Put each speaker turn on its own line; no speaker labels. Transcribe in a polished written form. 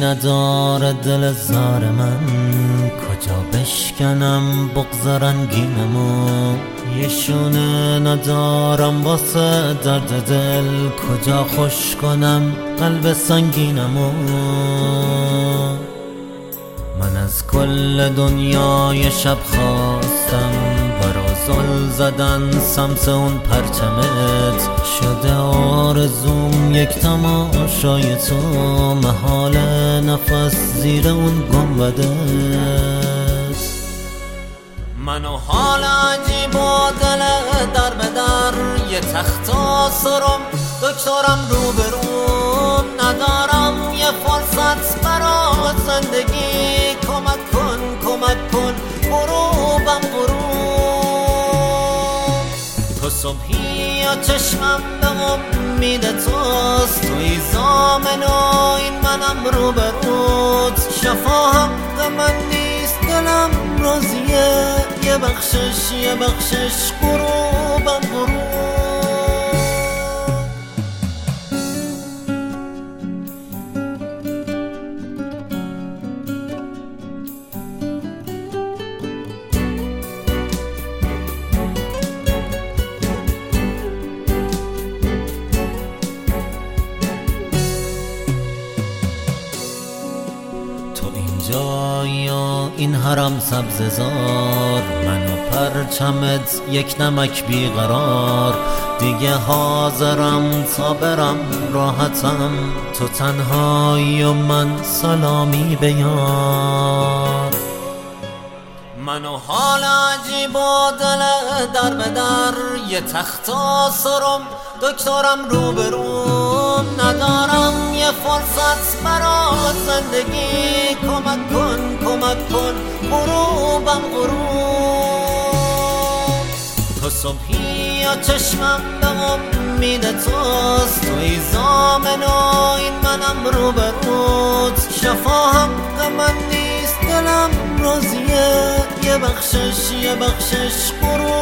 نداره دل زار من، کجا بشکنم بغض رنگینمو. یه شونه ندارم واسه درد دل، کجا خوش کنم قلب سنگینمو. من از کل دنیای شب خواستم، برا زل زدن سمس اون پرچمت. شده آرزوم یک تماشای تو، محال نفس زیر اون گنبدت. منو حال عجیب و دل در به در، یه تخت آسرم دکترم روبروم. ندارم یه فرصت برا زندگی، کمک کن غروبم غروب. تو صبحی یا چشمم به امید توست، توی زامن و این منم روبروت. شفا حق من نیست دلم راضیه، یه بخشش غروبم غروب. یا این حرم سبززار، من و پرچمت یک نمک بیقرار. دیگه حاضرم تا برم راحتم، تو تنهایی و من سلامی بیار. من و حال عجیب و دل در به در، یه تخت آسرم دکترم روبروم. ندارم یه فرصت برا زندگی، کمک کن غروبم غروب. تو صبحی یا چشمم به امید توست، توی زامن و این منم روبروت. شفا حق من نیست دلم راضیه، یه بخشش غروب.